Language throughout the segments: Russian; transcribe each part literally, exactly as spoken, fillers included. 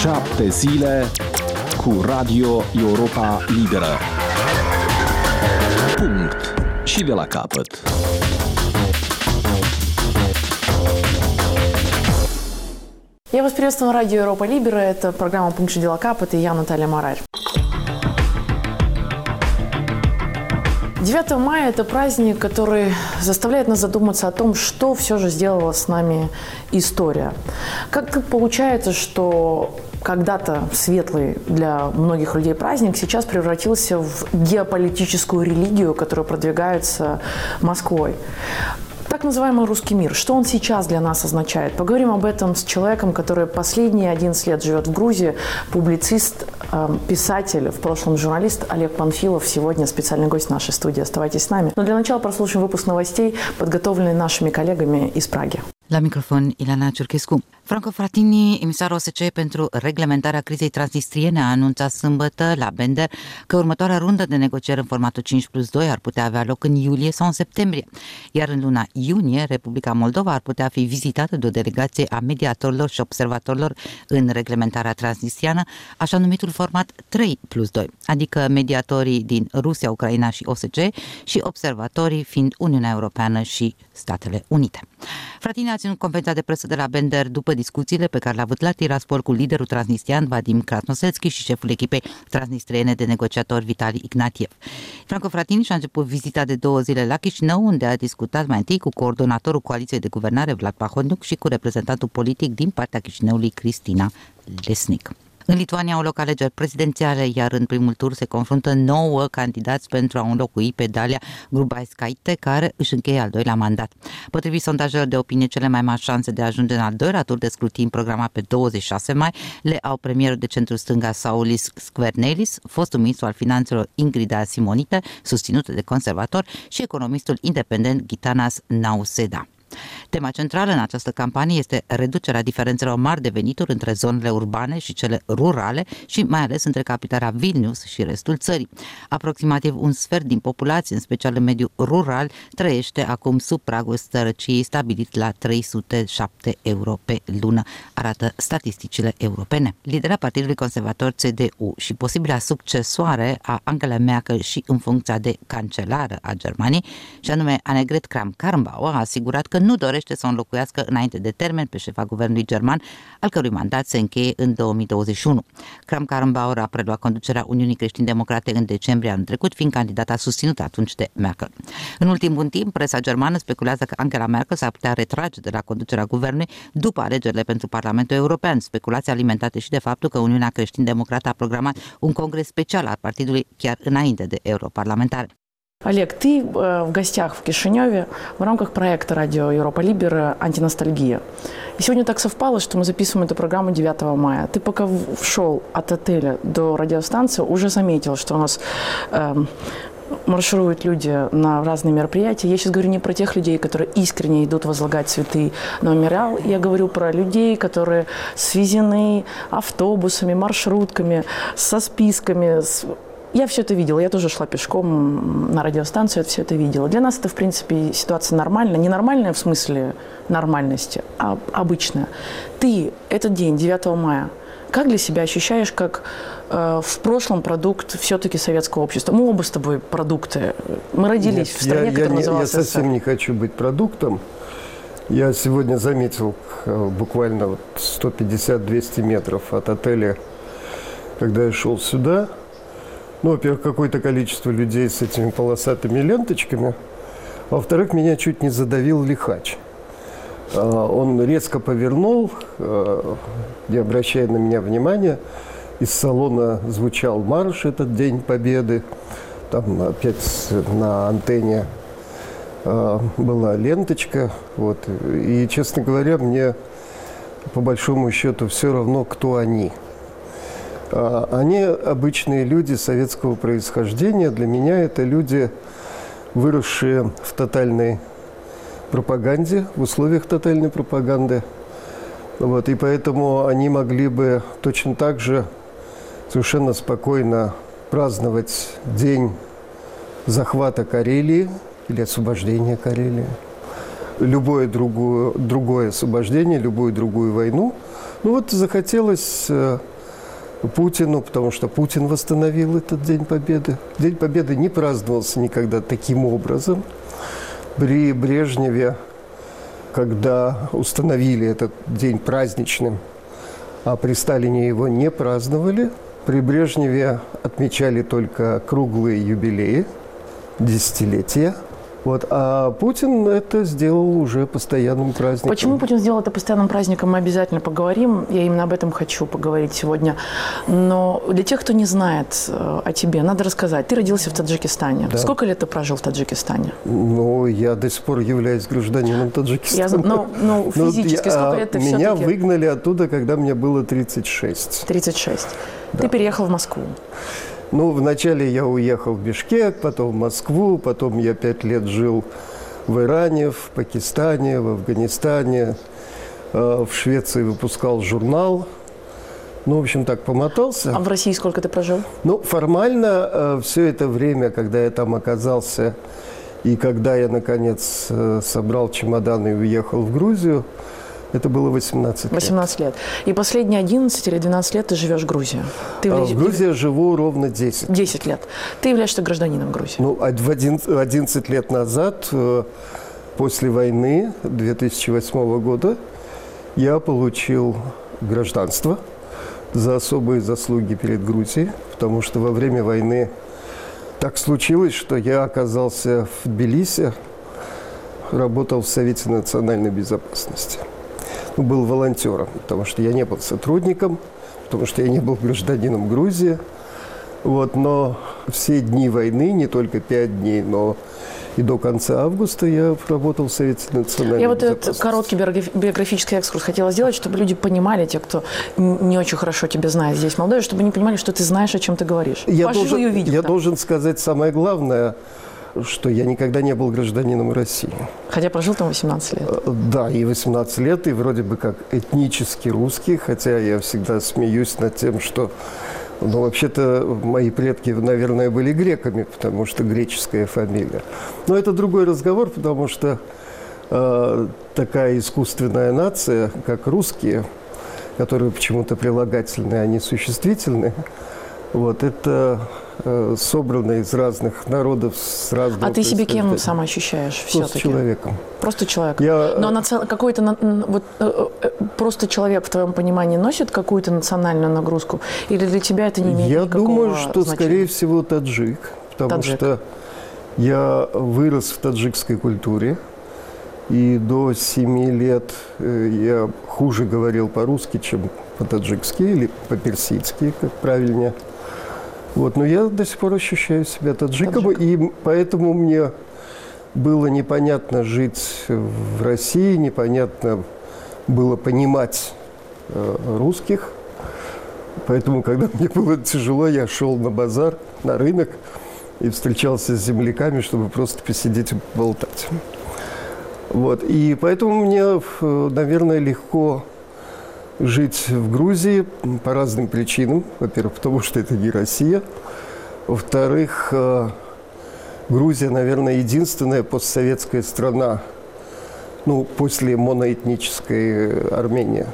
Șapte zile cu Radio Europa Liberă. Punct. Și de la capăt. Я вас приветствую на радио Европа Либера. Это программа «Пункт de la capăt» и я, Наталья Марарь. девятое мая – это праздник, который заставляет нас задуматься о том, что все же сделала с нами история. Как получается, что когда-то светлый для многих людей праздник сейчас превратился в геополитическую религию, которая продвигается Москвой. Так называемый русский мир. Что он сейчас для нас означает? Поговорим об этом с человеком, который последние одиннадцать лет живет в Грузии, публицист, писатель, в прошлом журналист Олег Панфилов. Сегодня специальный гость нашей студии. Оставайтесь с нами. Но для начала прослушаем выпуск новостей, подготовленный нашими коллегами из Праги. La microfon, Ilana Ciurchescu. Franco Frattini, emisarul O S C E pentru reglementarea crizei transnistriene, a anunțat sâmbătă la Bender că următoarea rundă de negocieri în formatul cinci plus doi ar putea avea loc în iulie sau în septembrie, iar în luna iunie Republica Moldova ar putea fi vizitată de o delegație a mediatorilor și observatorilor în reglementarea transnistriană, așa numitul format trei plus doi, adică mediatorii din Rusia, Ucraina și O S C E și observatorii fiind Uniunea Europeană și Statele Unite. Frattini a ținut conferința de presă de la Bender după discuțiile pe care le-a avut la Tiraspol cu liderul transnistrian Vadim Krasnoselski și șeful echipei transnistriene de negociatori Vitali Ignatiev. Franco Frattini și-a început vizita de două zile la Chișinău, unde a discutat mai întâi cu coordonatorul coaliției de guvernare Vlad Plahotniuc și cu reprezentantul politic din partea Chișinăului Cristina Lesnic. În Lituania au loc alegeri prezidențiale, iar în primul tur se confruntă nouă candidați pentru a înlocui pe Dalia Grybauskaite, care își încheie al doilea mandat. Potrivit sondajelor de opinie, cele mai mari șanse de a ajunge în al doilea tur de scrutin programat pe douăzeci și șase mai le au premierul de centru-stânga Saulis Skvernelis, fostul ministru al finanțelor Ingrida Simonite, susținută de conservatori, și economistul independent Gitanas Nauseda. Tema centrală în această campanie este reducerea diferențelor mari de venituri între zonele urbane și cele rurale și mai ales între capitala Vilnius și restul țării. Aproximativ un sfert din populație, în special în mediul rural, trăiește acum sub pragul sărăciei stabilit la trei sute șapte euro pe lună, arată statisticile europene. Lidera Partidului Conservator C D U și posibila succesoare a Angela Merkel și în funcția de cancelară a Germaniei, și anume Annegret Kramp-Karrenbauer, a asigurat că nu dorește să o înlocuiască înainte de termen pe șefa guvernului german, al cărui mandat se încheie în două mii douăzeci și unu. Kramp-Karrenbauer a preluat conducerea Uniunii Creștin-Democrate în decembrie anul trecut, fiind candidata susținută atunci de Merkel. În ultimul timp, presa germană speculează că Angela Merkel s-ar putea retrage de la conducerea guvernului după alegerile pentru Parlamentul European, speculații alimentate și de faptul că Uniunea Creștin-Democrată a programat un congres special al partidului chiar înainte de europarlamentare. Олег, ты в гостях в Кишиневе в рамках проекта радио Европа Либера «Антиностальгия». И сегодня так совпало, что мы записываем эту программу девятого мая. Ты пока шел от отеля до радиостанции, уже заметил, что у нас э, маршируют люди на разные мероприятия. Я сейчас говорю не про тех людей, которые искренне идут возлагать цветы на мемориал. Я говорю про людей, которые свезены автобусами, маршрутками, со списками, с... Я все это видела, я тоже шла пешком на радиостанцию, я все это видела. Для нас это, в принципе, ситуация нормальная. Не нормальная в смысле нормальности, а обычная. Ты этот день, девятого мая, как для себя ощущаешь, как э, в прошлом продукт все-таки советского общества? Мы оба с тобой продукты. Мы родились Нет, в стране, я, которая я называлась Я совсем не хочу быть продуктом. Я сегодня заметил буквально вот сто пятьдесят - двести метров от отеля, когда я шел сюда. Ну, во-первых, какое-то количество людей с этими полосатыми ленточками. Во-вторых, меня чуть не задавил лихач. Он резко повернул, не обращая на меня внимания. Из салона звучал марш этот День Победы. Там опять на антенне была ленточка. Вот. И, честно говоря, мне по большому счету все равно, кто они. Они обычные люди советского происхождения. Для меня это люди, выросшие в тотальной пропаганде, в условиях тотальной пропаганды. Вот, и поэтому они могли бы точно так же совершенно спокойно праздновать день захвата Карелии или освобождения Карелии, любое другое, другое освобождение, любую другую войну. Ну вот захотелось Путину, потому что Путин восстановил этот День Победы. День Победы не праздновался никогда таким образом. При Брежневе, когда установили этот день праздничным, а при Сталине его не праздновали, при Брежневе отмечали только круглые юбилеи, десятилетия. Вот. А Путин это сделал уже постоянным праздником. Почему Путин сделал это постоянным праздником, мы обязательно поговорим. Я именно об этом хочу поговорить сегодня. Но для тех, кто не знает о тебе, надо рассказать. Ты родился в Таджикистане. Да. Сколько лет ты прожил в Таджикистане? Ну, я до сих пор являюсь гражданином Таджикистана. Я, ну, ну, физически, я, сколько лет ты меня все-таки? Выгнали оттуда, когда мне было тридцать шесть. тридцать шесть. Да. Ты переехал в Москву. Ну, вначале я уехал в Бишкек, потом в Москву, потом я пять лет жил в Иране, в Пакистане, в Афганистане, в Швеции выпускал журнал. Ну, в общем, так помотался. А в России сколько ты прожил? Ну, формально все это время, когда я там оказался, и когда я, наконец, собрал чемодан и уехал в Грузию, это было восемнадцать лет. восемнадцать лет. И последние одиннадцать или двенадцать лет ты живешь в Грузии. Ты а являешь... в Грузии я живу ровно десять. десять лет. Ты являешься гражданином Грузии. Ну, одиннадцать лет назад, после войны две тысячи восьмого года, я получил гражданство за особые заслуги перед Грузией, потому что во время войны так случилось, что я оказался в Тбилиси, работал в Совете национальной безопасности. Был волонтером, потому что я не был сотрудником, потому что я не был гражданином Грузии. Вот, но все дни войны, не только пять дней, но и до конца августа я работал в Совете национальной я вот безопасности. Этот короткий биографический экскурс хотела сделать, чтобы люди понимали, те, кто не очень хорошо тебя знает здесь, молодой, чтобы они понимали, что ты знаешь, о чем ты говоришь. Я, Пожил должен, и увидел, я да. должен сказать самое главное, что я никогда не был гражданином России. Хотя прожил там восемнадцать лет. Да, и восемнадцать лет, и вроде бы как этнически русский, хотя я всегда смеюсь над тем, что, ну, вообще-то мои предки, наверное, были греками, потому что греческая фамилия. Но это другой разговор, потому что э, такая искусственная нация, как русские, которые почему-то прилагательные, а не существительные, вот, это э, собрано из разных народов с разного. А ты себе кем сам ощущаешь все-таки? Просто человеком. Просто человек. Я... Но наци... какой-то вот, э, э, просто человек в твоем понимании носит какую-то национальную нагрузку? Или для тебя это не имеет я никакого думаю, что, значения? скорее всего, таджик. Потому таджик. что я вырос в таджикской культуре. И до семи лет я хуже говорил по-русски, чем по-таджикски или по-персидски, как правильнее. Вот, но я до сих пор ощущаю себя таджиком, таджик. И поэтому мне было непонятно жить в России, непонятно было понимать э, русских. Поэтому, когда мне было тяжело, я шел на базар, на рынок и встречался с земляками, чтобы просто посидеть и поболтать. Вот, и поэтому мне, наверное, легко жить в Грузии по разным причинам. Во-первых, потому что это не Россия. Во-вторых, Грузия, наверное, единственная постсоветская страна, ну, после моноэтнической Армении,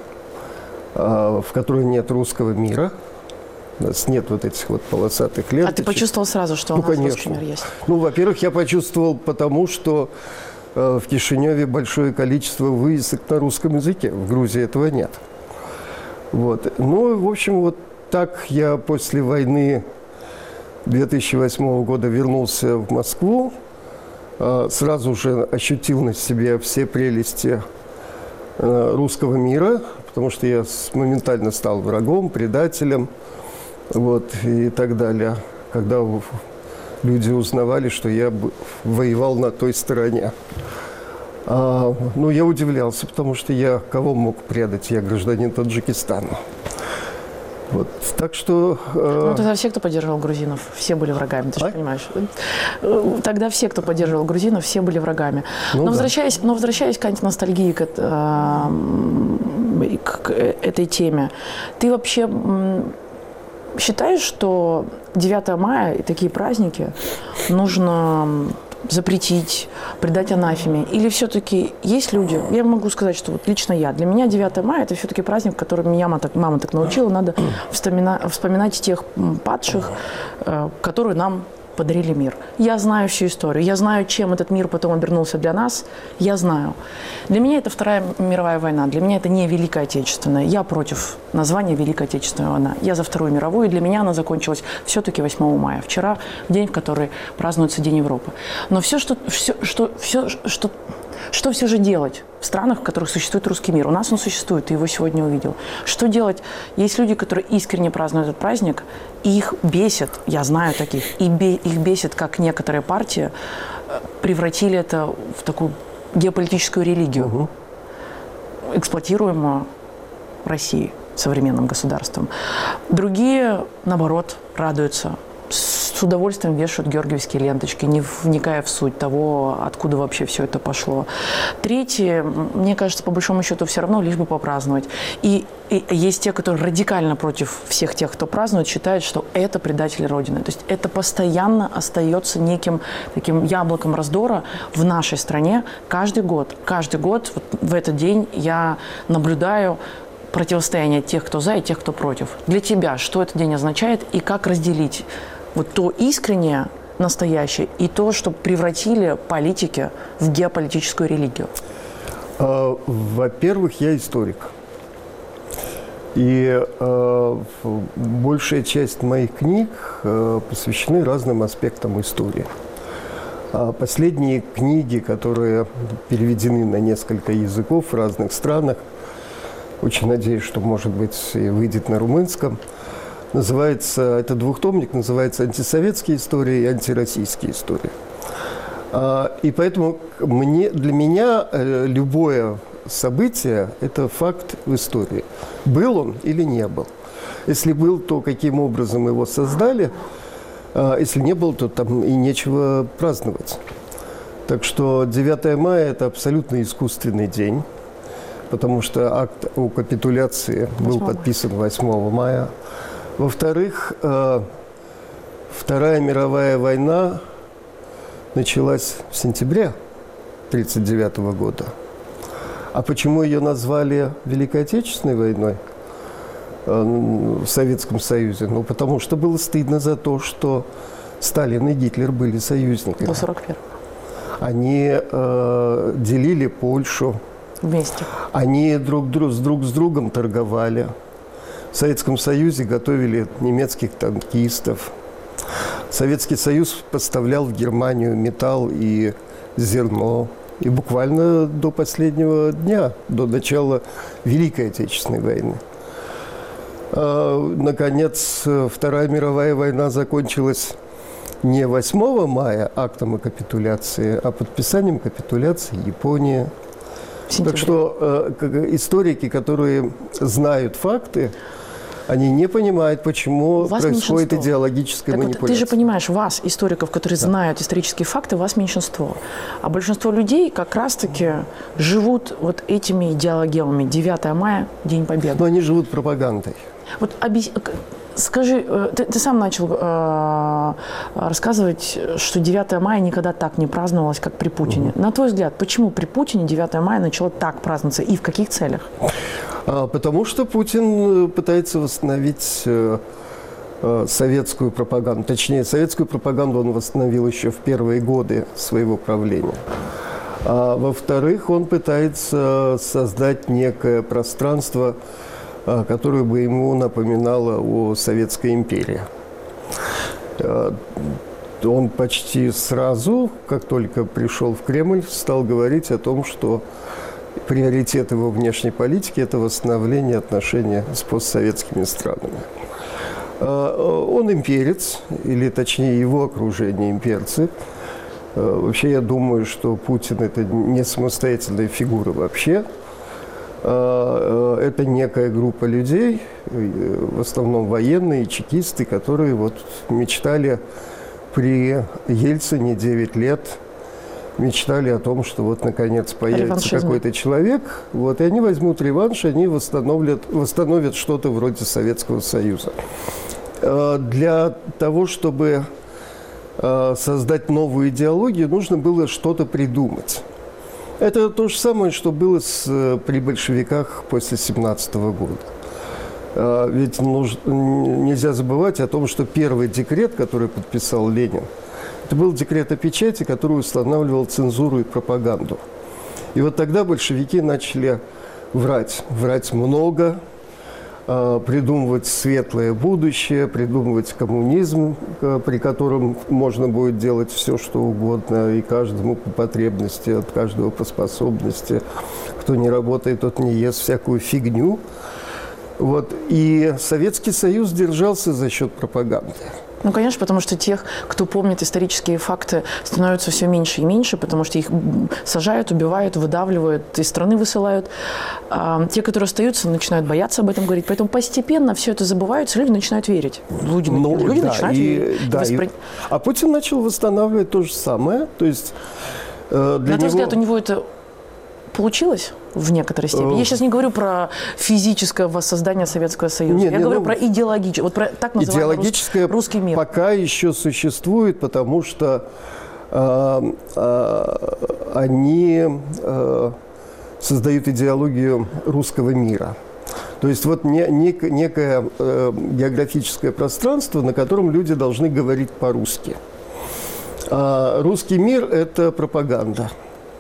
в которой нет русского мира. У нас нет вот этих вот полосатых ленточек. А ты почувствовал сразу, что ну, у нас конечно. русский мир есть? Ну, во-первых, я почувствовал потому, что в Кишиневе большое количество вывесок на русском языке. В Грузии этого нет. Вот. Ну, в общем, вот так я после войны две тысячи восьмого года вернулся в Москву. Сразу же ощутил на себе все прелести русского мира, потому что я моментально стал врагом, предателем, вот, и так далее. Когда люди узнавали, что я воевал на той стороне. А, ну, я удивлялся, потому что я кого мог предать? Я гражданин Таджикистана. Вот, так что... Э... Ну, тогда все, кто поддерживал грузинов, все были врагами, ты же а? понимаешь. Тогда все, кто поддерживал грузинов, все были врагами. Ну, но, да. возвращаясь, но возвращаясь к антиностальгии, к, э, к этой теме, ты вообще считаешь, что девятое мая и такие праздники нужно запретить, предать анафеме? Или все-таки есть люди, я могу сказать, что вот лично я, для меня девятое мая – это все-таки праздник, который меня мама так, мама так научила, надо вспоминать, вспоминать тех падших, которые нам подарили мир. Я знаю всю историю, я знаю, чем этот мир потом обернулся для нас, я знаю. Для меня это Вторая мировая война, для меня это не Великая Отечественная. Я против названия Великая Отечественная война. Я за Вторую мировую, и для меня она закончилась все-таки восьмого мая. Вчера день, в который празднуется День Европы. Но все, что, все, что, все, что, что все же делать в странах, в которых существует русский мир? У нас он существует, ты его сегодня увидел. Что делать? Есть люди, которые искренне празднуют этот праздник, и их бесит, я знаю таких, и бе, их бесит, как некоторые партии превратили это в такую геополитическую религию, угу. эксплуатируемую Россией, современным государством. Другие, наоборот, радуются. С удовольствием вешают георгиевские ленточки, не вникая в суть того, откуда вообще все это пошло. Третьи, мне кажется, по большому счету, все равно лишь бы попраздновать. И, и есть те, которые радикально против всех тех, кто празднует, считают, что это предатели Родины. То есть это постоянно остается неким таким яблоком раздора в нашей стране каждый год. Каждый год вот в этот день я наблюдаю противостояние тех, кто за, и тех, кто против. Для тебя что этот день означает и как разделить вот то искреннее, настоящее, и то, что превратили политики в геополитическую религию? Во-первых, я историк. И э, большая часть моих книг э, посвящены разным аспектам истории. А последние книги, которые переведены на несколько языков в разных странах, очень надеюсь, что, может быть, и выйдет на румынском, называется, это двухтомник, называется «Антисоветские истории» и «Антироссийские истории». И поэтому мне, для меня любое событие – это факт в истории. Был он или не был. Если был, то каким образом его создали. Если не был, то там и нечего праздновать. Так что девятое мая – это абсолютно искусственный день, потому что акт о капитуляции был подписан восьмого мая. Во-вторых, Вторая мировая война началась в сентябре тысяча девятьсот тридцать девятого года. А почему ее назвали Великой Отечественной войной в Советском Союзе? Ну, потому что было стыдно за то, что Сталин и Гитлер были союзниками. До сорок первого. Они э, делили Польшу. Вместе. Они друг, друг, с друг с другом торговали. В Советском Союзе готовили немецких танкистов. Советский Союз поставлял в Германию металл и зерно. И буквально до последнего дня, до начала Великой Отечественной войны. А, наконец, Вторая мировая война закончилась не восьмого мая актом о капитуляции, а подписанием капитуляции Японии. Так что э, историки, которые знают факты, они не понимают, почему происходит идеологическая так манипуляция. Вот, ты же понимаешь, вас, историков, которые да. знают исторические факты, вас меньшинство. А большинство людей как раз-таки живут вот этими идеологемами. девятое мая, День Победы. Но они живут пропагандой. Вот объяс... Скажи, ты, ты сам начал э, рассказывать, что девятое мая никогда так не праздновалось, как при Путине. Угу. На твой взгляд, почему при Путине девятое мая начало так праздноваться и в каких целях? А, потому что Путин пытается восстановить э, э, советскую пропаганду. Точнее, советскую пропаганду он восстановил еще в первые годы своего правления. А во-вторых, он пытается создать некое пространство, которое бы ему напоминало о Советской империи. Он почти сразу, как только пришел в Кремль, стал говорить о том, что приоритет его внешней политики – это восстановление отношений с постсоветскими странами. Он имперец, или точнее его окружение имперцы. Вообще я думаю, что Путин – это не самостоятельная фигура вообще. Это некая группа людей, в основном военные, чекисты, которые вот мечтали при Ельцине девять лет, мечтали о том, что вот наконец появится какой-то человек, вот, и они возьмут реванш, они восстановят, восстановят что-то вроде Советского Союза. Для того, чтобы э, создать новую идеологию, нужно было что-то придумать. Это то же самое, что было с, при большевиках после семнадцатого года. Э, ведь нужно, нельзя забывать о том, что первый декрет, который подписал Ленин, это был декрет о печати, который устанавливал цензуру и пропаганду. И вот тогда большевики начали врать, врать много, придумывать светлое будущее, придумывать коммунизм, при котором можно будет делать все, что угодно, и каждому по потребности, от каждого по способности. Кто не работает, тот не ест всякую фигню. Вот. И Советский Союз держался за счет пропаганды. Ну, конечно, потому что тех, кто помнит исторические факты, становится все меньше и меньше, потому что их сажают, убивают, выдавливают, из страны высылают. А те, которые остаются, начинают бояться об этом говорить. Поэтому постепенно все это забывается, люди начинают верить. Люди, ну, люди да, начинают и, верить. Да, Воспри... и, а Путин начал восстанавливать то же самое. То есть, э, для На твой него... взгляд, у него это получилось в некоторой степени? Я сейчас не говорю про физическое воссоздание Советского Союза. Нет, Я нет, говорю ну, про идеологическое, вот про так называемый идеологическое рус... русский мир. Пока еще существует, потому что э, э, они э, создают идеологию русского мира. То есть вот не, нек, некое э, географическое пространство, на котором люди должны говорить по-русски. А русский мир – это пропаганда.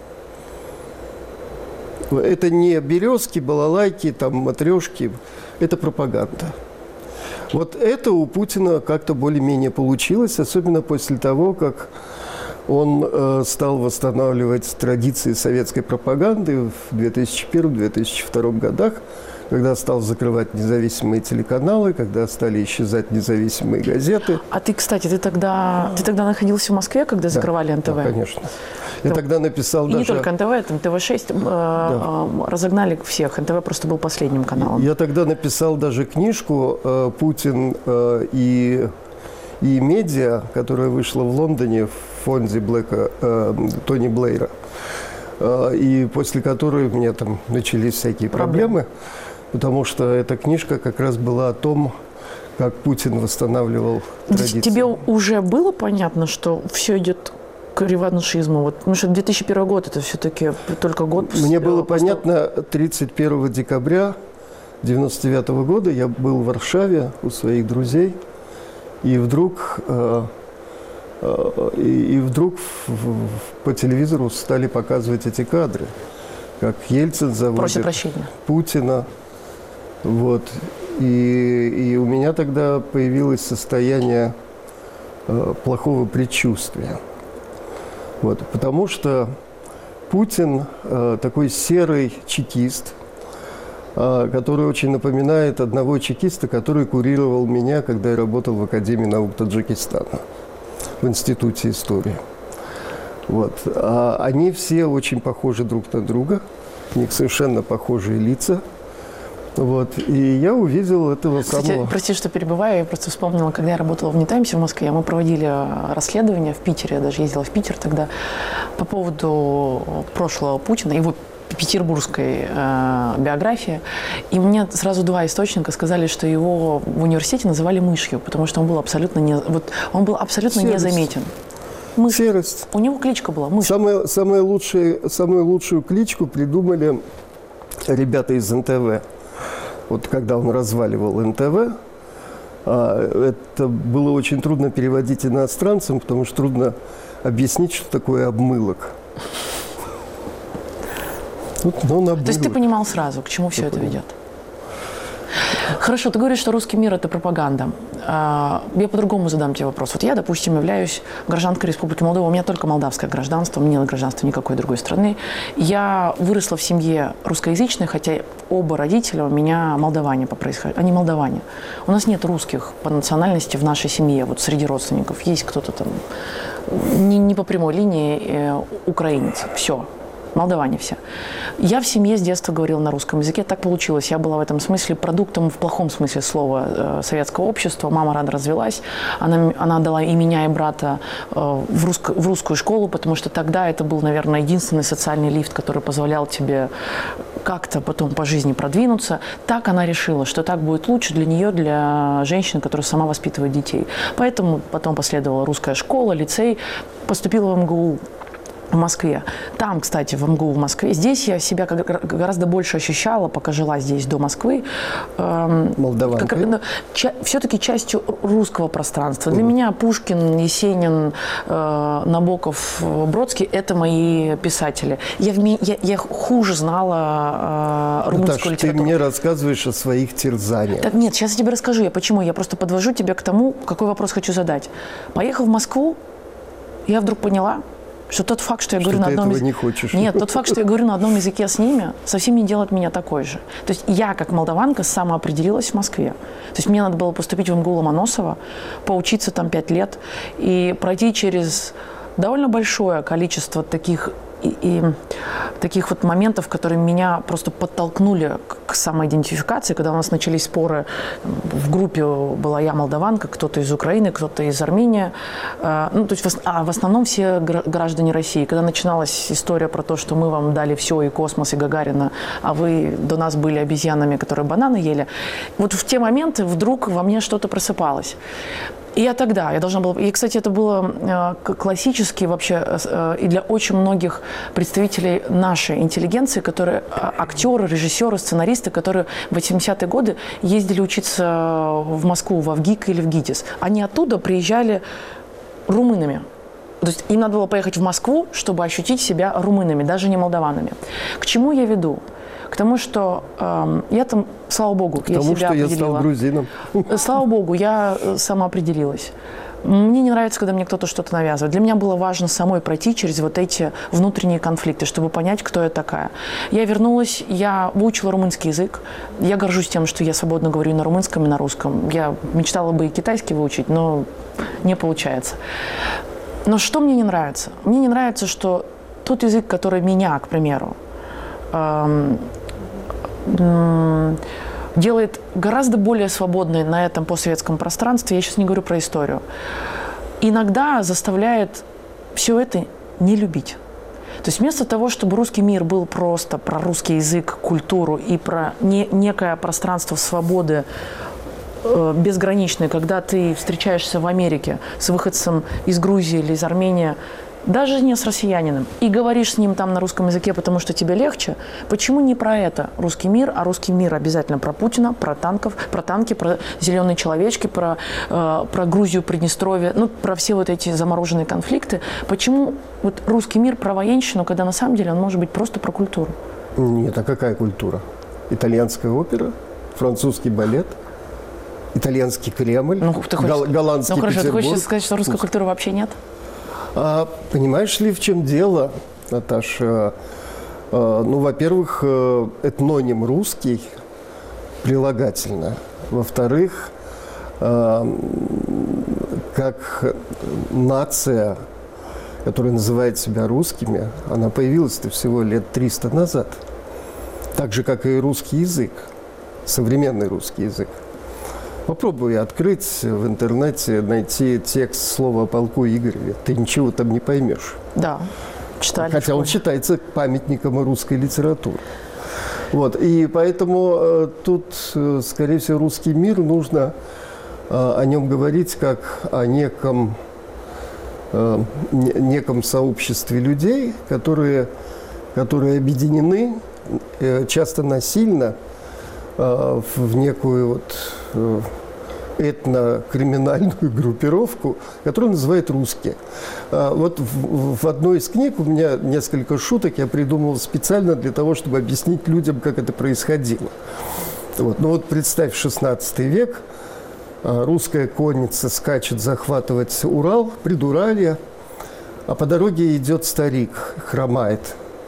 Это не березки, балалайки, там, матрешки. Это пропаганда. Вот это у Путина как-то более-менее получилось, особенно после того, как он э, стал восстанавливать традиции советской пропаганды в две тысячи первом — две тысячи втором годах, когда стал закрывать независимые телеканалы, когда стали исчезать независимые газеты. А ты, кстати, ты тогда, ты тогда находился в Москве, когда закрывали эн тэ вэ? Да, конечно. Я тогда написал и даже... не только эн тэ вэ, там тэ вэ шесть, э, Да. э, разогнали всех. эн тэ вэ просто был последним каналом. Я тогда написал даже книжку э, «Путин э, и, и медиа», которая вышла в Лондоне в фонде Блэка, э, Тони Блэйра, э, и после которой у меня там начались всякие проблемы, потому что эта книжка как раз была о том, как Путин восстанавливал традиции. Тебе уже было понятно, что все идет к реваншизму? Вот, потому что две тысячи первый год, это все-таки только год. Мне было после... понятно тридцать первого декабря девяносто девятого года. Я был в Варшаве у своих друзей, и вдруг, э, э, и, и вдруг в, в, по телевизору стали показывать эти кадры, как Ельцин заводит Путина. Вот. И, и у меня тогда появилось состояние э, плохого предчувствия. Вот, потому что Путин э, такой серый чекист, э, который очень напоминает одного чекиста, который курировал меня, когда я работал в Академии наук Таджикистана, в Институте истории. Вот. А они все очень похожи друг на друга, у них совершенно похожие лица. Вот. И я увидел этого Кстати, самого... прости, что перебиваю, я просто вспомнила, когда я работала в «Ньютаймсе» в Москве, мы проводили расследование в Питере, я даже ездила в Питер тогда, по поводу прошлого Путина, его петербургской э, биографии. И мне сразу два источника сказали, что его в университете называли мышью, потому что он был абсолютно, не, вот, он был абсолютно незаметен. Мышь. Серость. У него кличка была мышь. Самое, самое лучшее, самую лучшую кличку придумали ребята из эн тэ вэ. Вот когда он разваливал эн тэ вэ, это было очень трудно переводить иностранцам, потому что трудно объяснить, что такое обмылок. Вот, ну, То есть ты понимал сразу, к чему все это ведет? Хорошо, ты говоришь, что русский мир – это пропаганда. Я по-другому задам тебе вопрос. Вот я, допустим, являюсь гражданкой Республики Молдова. У меня только молдавское гражданство, у меня нет гражданства никакой другой страны. Я выросла в семье русскоязычной, хотя оба родителя у меня молдаване по происхождению. Они молдаване. У нас нет русских по национальности в нашей семье, вот среди родственников. Есть кто-то там не, не по прямой линии э, украинец. Все. Молдаване все. Я в семье с детства говорила на русском языке. Так получилось. Я была в этом смысле продуктом, в плохом смысле слова, э, советского общества. Мама рано развелась. Она, она дала и меня, и брата э, в, русско, в русскую школу, потому что тогда это был, наверное, единственный социальный лифт, который позволял тебе как-то потом по жизни продвинуться. Так она решила, что так будет лучше для нее, для женщины, которая сама воспитывает детей. Поэтому потом последовала русская школа, лицей, поступила в эм гэ у в Москве. Там, кстати, в эм гэ у в Москве. Здесь я себя гораздо больше ощущала, пока жила здесь до Москвы. Молдаванкой? Как, ча, все-таки частью русского пространства. Для mm. меня Пушкин, Есенин, э, Набоков, Бродский – это мои писатели. Я, я, я хуже знала э, румынскую Наташа, литературу. Ты мне рассказываешь о своих терзаниях. Так, нет, сейчас я тебе расскажу. Я почему. Я просто подвожу тебя к тому, какой вопрос хочу задать. Поехав в Москву, я вдруг поняла, что тот факт, что я что говорю ты на одном этого языке... не хочешь. Нет, тот факт, что я говорю на одном языке с ними, совсем не делает меня такой же. То есть я, как молдаванка, самоопределилась в Москве. То есть мне надо было поступить в эм гэ у Ломоносова, поучиться там пять лет и пройти через довольно большое количество таких... И, и таких вот моментов, которые меня просто подтолкнули к, к самоидентификации, когда у нас начались споры. В группе была я молдаванка, кто-то из Украины, кто-то из Армении. Э, ну, то есть в, а в основном все граждане России. Когда начиналась история про то, что мы вам дали все, и космос, и Гагарина, а вы до нас были обезьянами, которые бананы ели. Вот в те моменты вдруг во мне что-то просыпалось. И я тогда, я должна была... И, кстати, это было э, классически вообще э, и для очень многих представителей нашей интеллигенции, которые э, актеры, режиссеры, сценаристы, которые в восьмидесятые годы ездили учиться в Москву, в ВГИК или в ГИТИС. Они оттуда приезжали румынами. То есть им надо было поехать в Москву, чтобы ощутить себя румынами, даже не молдаванами. К чему я веду? К тому, что э, я там, слава богу, К я тому, себя что определила. я стал грузином. Слава богу, я самоопределилась. Мне не нравится, когда мне кто-то что-то навязывает. Для меня было важно самой пройти через вот эти внутренние конфликты, чтобы понять, кто я такая. Я вернулась, я выучила румынский язык. Я горжусь тем, что я свободно говорю и на румынском, и на русском. Я мечтала бы и китайский выучить, но не получается. Но что мне не нравится? Мне не нравится, что тот язык, который меня, к примеру, эм, эм, делает гораздо более свободной на этом постсоветском пространстве, я сейчас не говорю про историю, иногда заставляет все это не любить. То есть вместо того, чтобы русский мир был просто про русский язык, культуру и про не, некое пространство свободы, э, безграничное, когда ты встречаешься в Америке с выходцем из Грузии или из Армении, даже не с россиянином, и говоришь с ним там на русском языке, потому что тебе легче, почему не про это русский мир, а русский мир обязательно про Путина, про танков, про танки, про зеленые человечки, про, э, про Грузию, Приднестровье, ну, про все вот эти замороженные конфликты. Почему вот русский мир про военщину, когда на самом деле он может быть просто про культуру? Нет, а какая культура? Итальянская опера, французский балет, итальянский Кремль, ну, ты хочешь, гол- голландский ну, хорошо, Петербург. ты хочешь сказать, что русской культуры вообще нет? А, понимаешь ли, в чем дело, Наташа? А, ну, во-первых, этноним русский прилагательно. Во-вторых, а, как нация, которая называет себя русскими, она появилась-то всего лет триста назад. Так же, как и русский язык, современный русский язык. Попробуй открыть в интернете, найти текст слова о полку Игореве. Ты ничего там не поймешь. Да, читали. Хотя он считается памятником русской литературы. Вот. И поэтому э, тут, э, скорее всего, русский мир нужно э, о нем говорить как о неком, э, неком сообществе людей, которые, которые объединены э, часто насильно э, в некую вот... Э, этнокриминальную группировку, которую называют русские. Вот в, в одной из книг у меня несколько шуток я придумал специально для того, чтобы объяснить людям, как это происходило. Вот. Ну вот представь, шестнадцатый век, русская конница скачет захватывать Урал, Придуралье, а по дороге идет старик, хромает.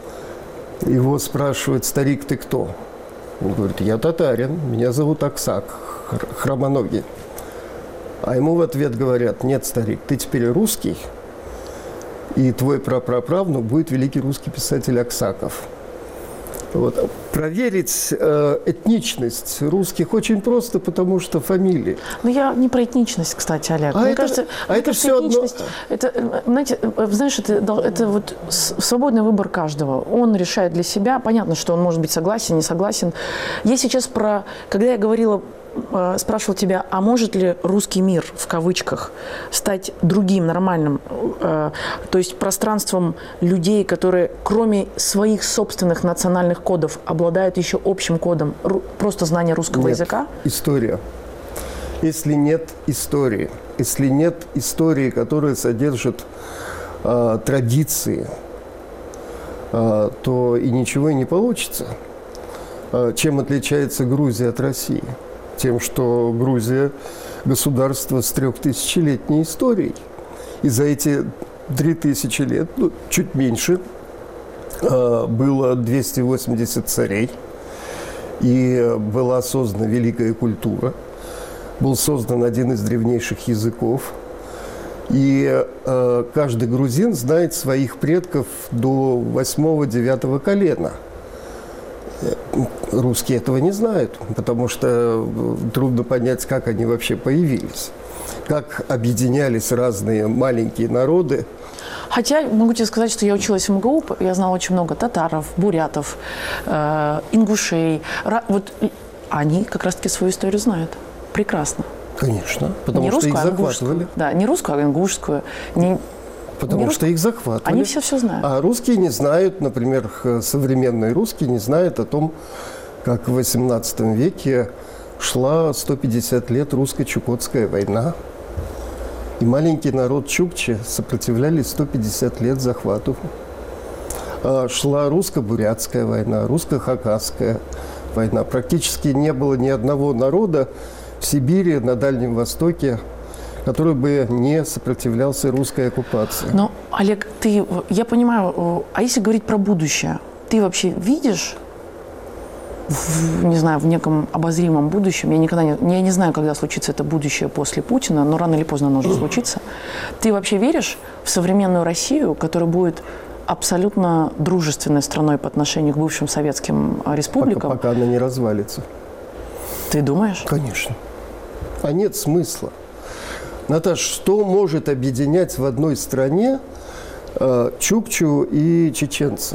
Его спрашивают: старик, ты кто? Он говорит: я татарин, меня зовут Аксак, хромоногий. А ему в ответ говорят: нет, старик, ты теперь русский, и твой прапраправнук будет великий русский писатель Аксаков. Вот. Проверить э, этничность русских очень просто, потому что фамилии. Ну, я не про этничность, кстати, Олег. А мне это, кажется, а мне это кажется, все одно... этничность, это, знаете, знаешь, это, это вот свободный выбор каждого. Он решает для себя. Понятно, что он может быть согласен, не согласен. Я сейчас про... Когда я говорила, спрашивала тебя, а может ли русский мир, в кавычках, стать другим, нормальным, то есть пространством людей, которые, кроме своих собственных национальных кодов, обладают еще общим кодом, просто знания русского нет, языка? История. Если нет истории, если нет истории, которая содержит э, традиции, э, то и ничего и не получится. Э, чем отличается Грузия от России? Тем, что Грузия – государство с трехтысячелетней историей. И за эти три тысячи лет, ну, чуть меньше, было двести восемьдесят царей. И была создана великая культура. Был создан один из древнейших языков. И каждый грузин знает своих предков до восьмого-девятого колена. Русские этого не знают, потому что трудно понять, как они вообще появились, как объединялись разные маленькие народы. Хотя, могу тебе сказать, что я училась в МГУ, я знала очень много татаров, бурятов, э, ингушей. Вот они как раз-таки свою историю знают прекрасно. Конечно, потому не что русскую, их а захватывали. Да, не русскую, а ингушскую. Не... Потому не что их захватывали. Они все-все знают. А русские не знают, например, современные русские не знают о том, как в восемнадцатом веке шла сто пятьдесят лет русско-чукотская война. И маленький народ чукчи сопротивлялись сто пятьдесят лет захвату. Шла русско-бурятская война, русско-хакасская война. Практически не было ни одного народа в Сибири, на Дальнем Востоке, который бы не сопротивлялся русской оккупации. Но, Олег, ты, я понимаю, а если говорить про будущее, ты вообще видишь, в, не знаю, в неком обозримом будущем, я никогда не, я не знаю, когда случится это будущее после Путина, но рано или поздно оно уже случится, ты вообще веришь в современную Россию, которая будет абсолютно дружественной страной по отношению к бывшим советским республикам? Пока, пока она не развалится. Ты думаешь? Конечно. А нет смысла. Наташ, что может объединять в одной стране э, чукчу и чеченца?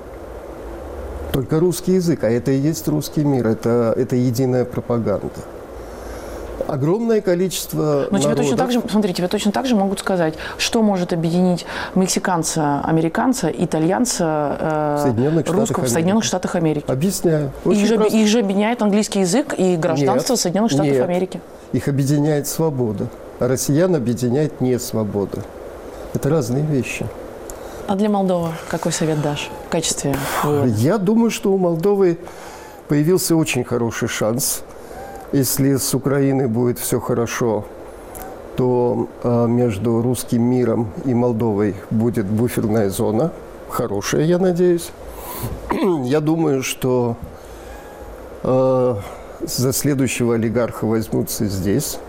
Только русский язык, а это и есть русский мир, это, это единая пропаганда. Огромное количество Но тебе народов... точно так же, смотри, тебе точно так же могут сказать, что может объединить мексиканца, американца, итальянца, э, русского в Соединенных Штатах Америки. Объясняю. Их же, их же объединяет английский язык и гражданство нет, Соединенных Штатов нет. Америки. Их объединяет свобода, а россиян объединяет не свобода. Это разные вещи. А для Молдовы какой совет дашь в качестве вывода? Я думаю, что у Молдовы появился очень хороший шанс. Если с Украиной будет все хорошо, то э, между русским миром и Молдовой будет буферная зона. Хорошая, я надеюсь. Я думаю, что э, за следующего олигарха возьмутся здесь.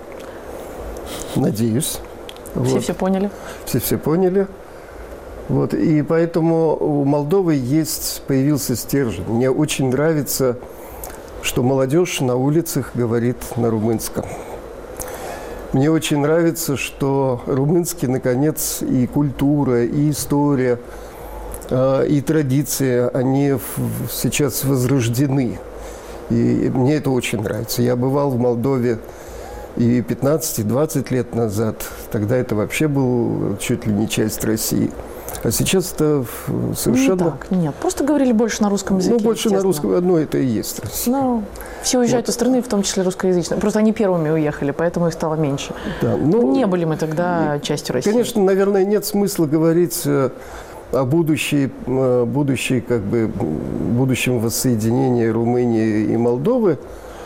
Надеюсь. Все Вот. все поняли? Все все поняли. Вот. И поэтому у Молдовы есть, появился стержень. Мне очень нравится, что молодежь на улицах говорит на румынском. Мне очень нравится, что румынский, наконец, и культура, и история, и традиции, они сейчас возрождены. И мне это очень нравится. Я бывал в Молдове и пятнадцать, и двадцать лет назад. Тогда это вообще был чуть ли не часть России. А сейчас это совершенно... Не так, нет. Просто говорили больше на русском языке. Ну, больше на русском, одно это и есть Россия. Ну, все уезжают Вот. из страны, в том числе русскоязычные. Просто они первыми уехали, поэтому их стало меньше. Да, ну, Не были мы тогда частью России. Конечно, наверное, нет смысла говорить э, о будущей, э, будущей, как бы, будущем воссоединении Румынии и Молдовы.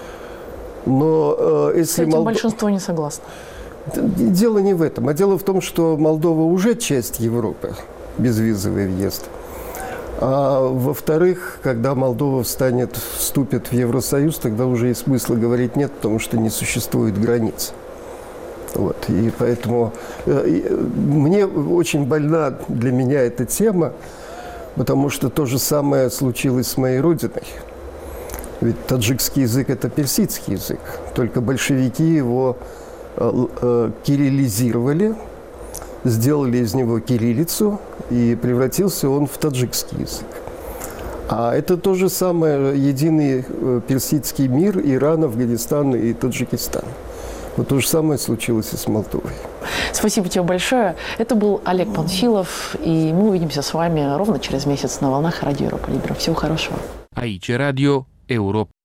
Но э, С если этим Молдова... большинство не согласно. Дело не в этом, а дело в том, что Молдова уже часть Европы, безвизовый въезд. А во-вторых, когда Молдова встанет, вступит в Евросоюз, тогда уже и смысла говорить нет, потому что не существует границ. Вот. И поэтому э, мне очень больна для меня эта тема, Потому что то же самое случилось с моей родиной. Ведь таджикский язык – это персидский язык. Только большевики его э, э, кириллизировали, сделали из него кириллицу, и превратился он в таджикский язык. А это то же самое единый персидский мир, Иран, Афганистан и Таджикистан. Вот то же самое случилось и с Молдовой. Спасибо тебе большое. Это был Олег Панфилов, и мы увидимся с вами ровно через месяц на волнах Радио Европа Либера. Всего хорошего. Aici Radio Europa.